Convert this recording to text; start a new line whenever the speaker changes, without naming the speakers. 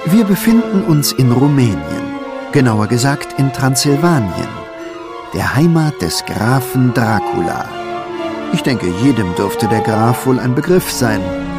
Wir befinden uns in Rumänien, genauer gesagt in Transsilvanien, der Heimat des Grafen Dracula. Ich denke, jedem dürfte der Graf wohl ein Begriff sein.